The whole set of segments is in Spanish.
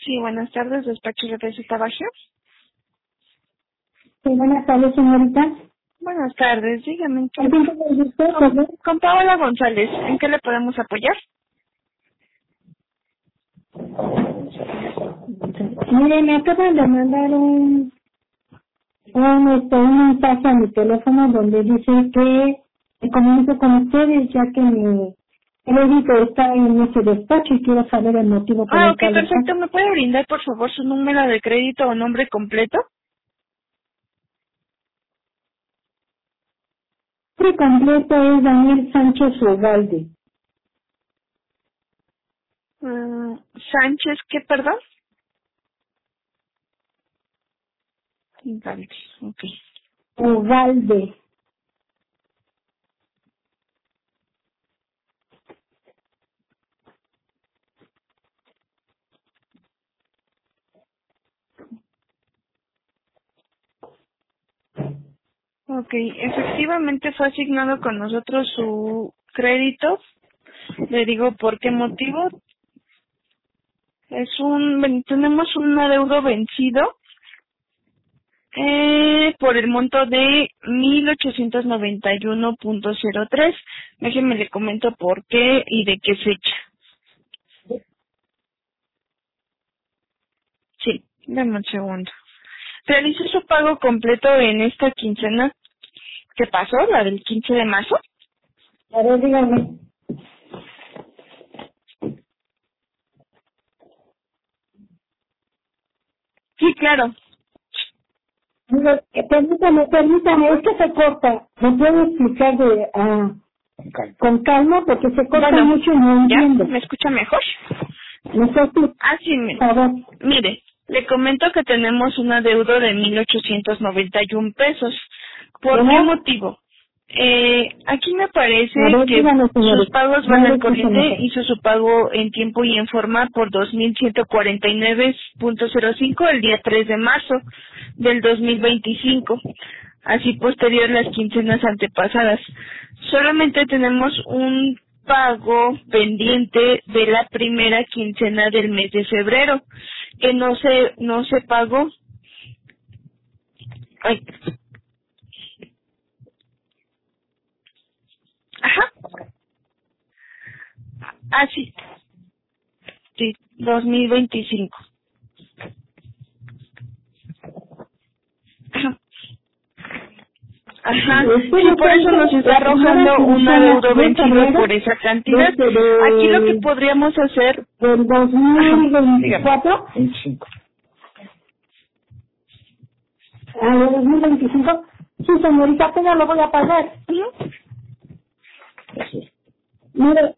Sí, buenas tardes, despacho de Receta Baja. Sí, buenas tardes, señorita. Buenas tardes, dígame en qué... ¿Con quién tengo el gusto, por favor? Con Paola González, ¿en qué le podemos apoyar? Mire, me acaban de mandar un mensaje a mi teléfono donde dice que me comunico con ustedes ya que mi crédito está en ese despacho y quiero saber el motivo por el Ok, cual está. perfecto. ¿Me puede brindar, por favor, su número de crédito o nombre completo? Mi completo es Daniel Sánchez Ugalde. Sánchez, ¿qué, perdón? Vale, ok. Ugalde. Ok, efectivamente fue asignado con nosotros su crédito. Le digo por qué motivo. Tenemos un adeudo vencido por el monto de 1,891.03. Déjenme le comento por qué y de qué fecha. Sí, dame un segundo. Realicé su pago completo en esta quincena que pasó, la del 15 de marzo. A ver, dígame. Sí, claro. Mire, permítame, es que se corta. ¿Me puede explicar con calma? Porque se corta Bueno, mucho y no ¿ya? entiendo. ¿Me escucha mejor? No sé si, Ah, sí, por favor. mire, le comento que tenemos un adeudo de 1,891 pesos. ¿Por qué ¿Verdad? motivo? Aquí me parece A ver, que dígame, sus señorita. pagos Ya van le al escucho corriente, mejor. hizo su pago en tiempo y en forma por 2,149.05 el día 3 de marzo del 2025, así posterior las quincenas antepasadas. Solamente tenemos un pago pendiente de la primera quincena del mes de febrero, que no se pagó. Ay, ajá, sí, sí, 2025. Ajá. Ajá, sí, Usted por eso nos está la primera arrojando un quincena adeudo de vencido por febrero esa cantidad. Aquí lo que podríamos hacer, del ajá, dígame. 2024 al 2025. Sí, señorita, apenas lo voy a pagar. Ujú. Mire,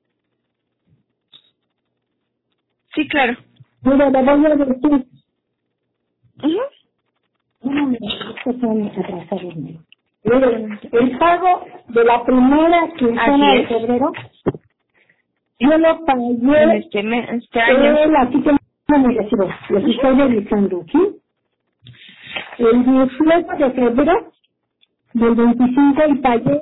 Sí, claro. le voy a decir. Ujú. No, mire, estos son atrasados míos. Mire, el pago de la primera Así quincena de es, febrero, yo lo en pagué, este año. aquí tengo mi recibo, los Ujú. estoy revisando, ¿sí? El 18 de febrero del 25 y pagué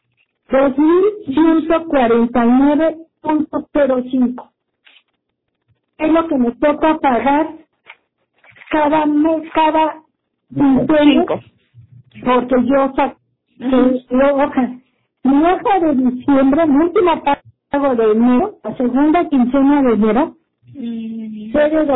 2,149.05. Es lo que me toca pagar cada mes, cada quincenas, 5. porque yo saqué la hoja. Mi hoja de diciembre, mi última pago de enero, la segunda quincena de enero, fue de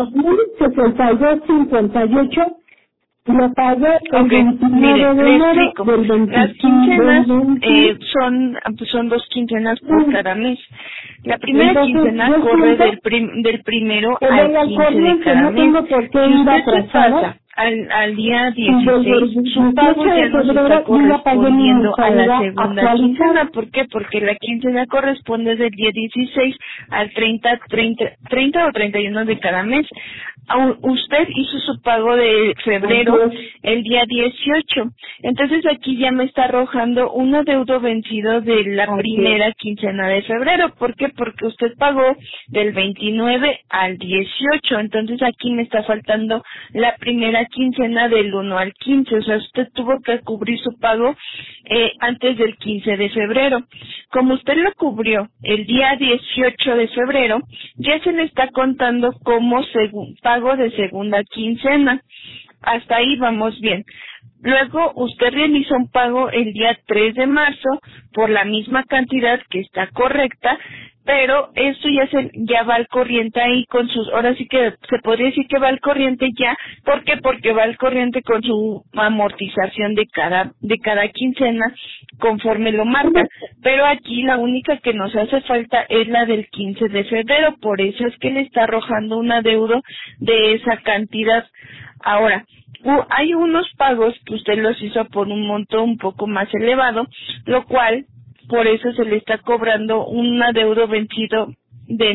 2,062.58 y lo pagué el Ok, 29 mire, de le enero explico. del Las 25 quincenas del 20. son 2 quincenas por cada mes. La primera Entonces, quincena yo corre siento del primero que al voy al 15 de corriente, cada no mes. tengo por qué Si ir usted se atrasada. pasa al día Y desde 16, el su 18 pago de ya nos está febrero yo ya pagué mi correspondiendo a la mensualidad segunda actualizada. quincena. ¿Por qué? Porque la quincena corresponde del día 16 al 30 o 31 de cada mes. Usted hizo su pago de Así febrero es. el día 18. Entonces aquí ya me está arrojando un adeudo vencido de la Así es. primera quincena de febrero. ¿Por qué? Porque usted pagó del 29 al 18. Entonces aquí me está faltando la primera quincena del 1 al 15, o sea, usted tuvo que cubrir su pago antes del 15 de febrero. Como usted lo cubrió el día 18 de febrero, ya se le está contando como pago de segunda quincena. Hasta ahí vamos bien. Luego usted realiza un pago el día 3 de marzo por la misma cantidad que está correcta, pero eso ya va al corriente ahí con sus, ahora sí que se podría decir que va al corriente ya. ¿Por qué? Porque va al corriente con su amortización de cada quincena conforme lo marca. Pero aquí la única que nos hace falta es la del 15 de febrero, por eso es que le está arrojando un adeudo de esa cantidad. Ahora, hay unos pagos que usted los hizo por un monto un poco más elevado, lo cual por eso se le está cobrando un adeudo vencido de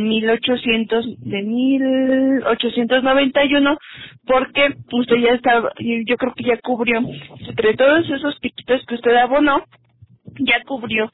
1,891, porque usted ya yo creo que ya cubrió, entre todos esos piquitos que usted abonó, ya cubrió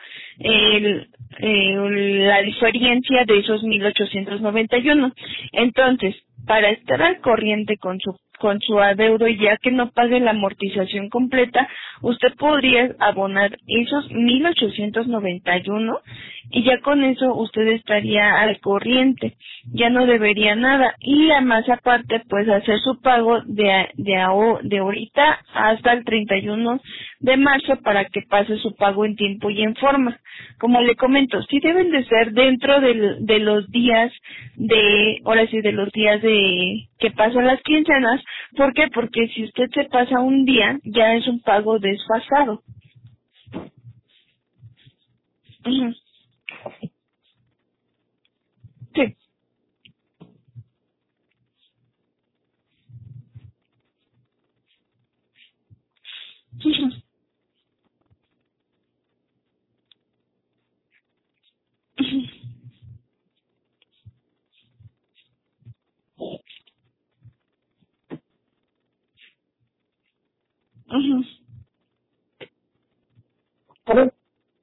la diferencia de esos 1,891. Entonces, para estar al corriente con su adeudo, y ya que no pague la amortización completa, usted podría abonar esos 1,891 y ya con eso usted estaría al corriente, ya no debería nada. Y además aparte, pues hacer su pago de ahorita hasta el 31 de marzo para que pase su pago en tiempo y en forma. Como le comento, sí deben de ser dentro de los días de que pasan las quincenas. ¿Por qué? Porque si usted se pasa un día, ya es un pago desfasado. Uh-huh. Sí. Uh-huh. Uh-huh. Uh-huh.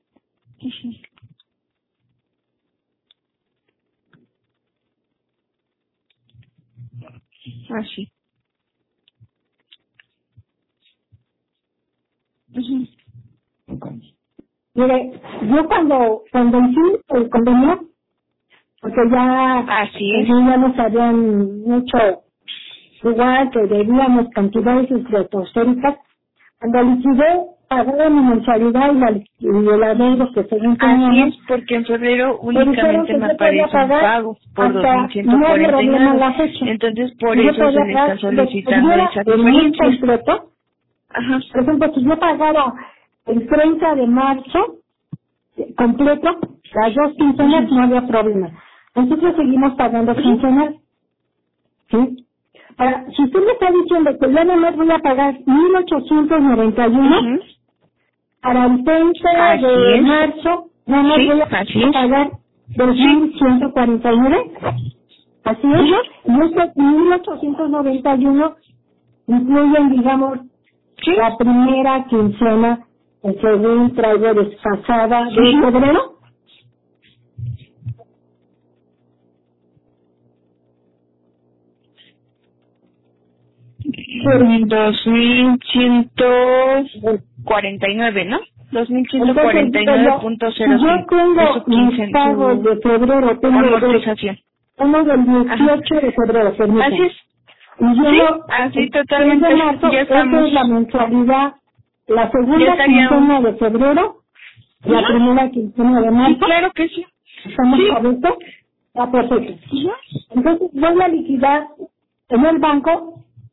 Así. Uh-huh. Mire, yo cuando hicimos el convenio, porque ya, Así es. ya nos habían hecho igual que debíamos cantidades estratosféricas, cuando liquidé, pagaba mi mensualidad y el adeudo que según teníamos. Así es, porque en febrero únicamente me aparece un pago por 2,149. Entonces, por eso se le está solicitando esa diferencia. Completo. Ajá. Por ejemplo, si yo pagara el 30 de marzo completo, las dos quincenas, no había problema. Nosotros seguimos pagando quincenal. ¿Sí? Ahora, si usted me está diciendo que yo nomás voy a pagar 1,891, para el 30 de marzo, nomás voy a pagar 2,149. Así es. Y esos 1,891 incluyen, digamos, la primera quincena, según traigo desfasada de febrero. Por 2,149, ¿no? 2,149.05. Yo tengo mis pagos de febrero, tengo amortización. Uno del 18 de febrero, permítame. Así es. Y yo sí, así totalmente. Marzo, ya estamos. Esa es la mensualidad, la segunda quincena de febrero, la primera quincena de marzo. Sí, claro que sí. ¿Estamos correctos? Está perfecto. Entonces voy a liquidar en el banco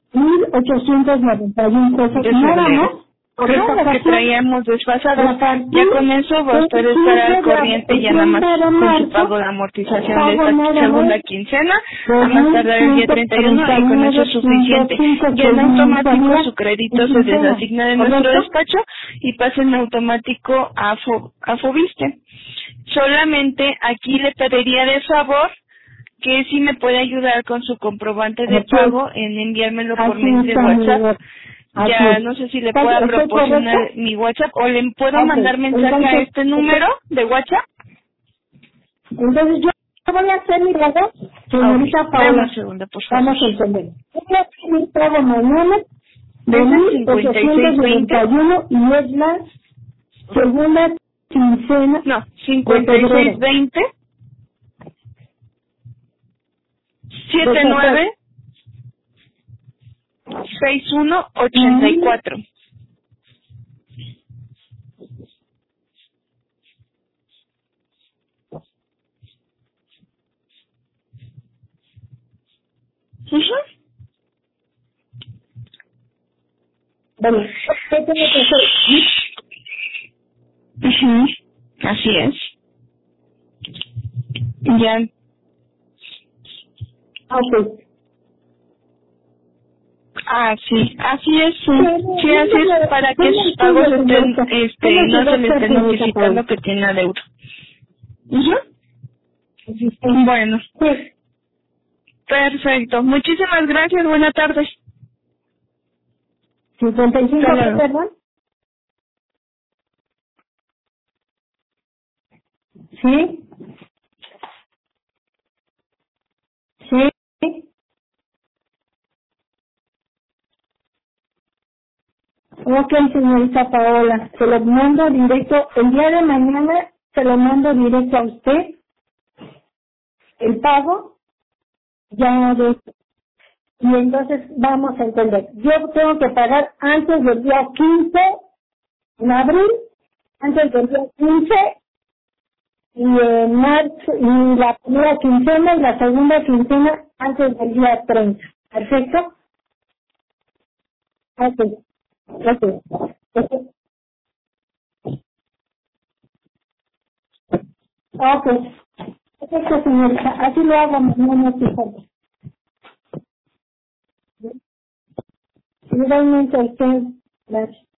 1,891 pesos, nada más. Por eso que traíamos desfasados. Ya con eso va a usted estar al corriente ya nada más con su pago de amortización de esta segunda quincena, a más tardar el día 31, y con eso es suficiente. Ya en automático su crédito se desasigna de nuestro despacho y pasa en automático a Fobiste. Solamente aquí le pediría de favor que si me puede ayudar con su comprobante de pago en enviármelo por medio de WhatsApp. Ya no sé si le puedo proporcionar mi WhatsApp o le puedo mandar mensaje a este número de WhatsApp. Entonces yo voy a hacer mi pago, señorita Paula. Dame un segundo, por favor. Vamos a entender. Voy a hacer mi pago mañana de esas 56.20, y es la segunda quincena. no, 56.20, 79 6184. Bueno, ¿qué tengo que hacer? Así es. Ya. Ok. Sí, así es, sí, así es, para que sus pagos estén, no se le esté notificando que tiene adeudo. Bueno, perfecto, muchísimas gracias, buenas tardes. 55, perdón. Sí. Sí. Ok, señorita Paola, se lo mando directo, el día de mañana se lo mando directo a usted, el pago, ya de, y entonces vamos a entender. Yo tengo que pagar antes del día 15, en abril, antes del día 15, y en marzo, y la primera quincena y la segunda quincena antes del día 30. ¿Perfecto? Ok. Ok. Ok. Perfecto, señorita. Así lo hago mañana, fíjate. Igualmente a usted. Gracias.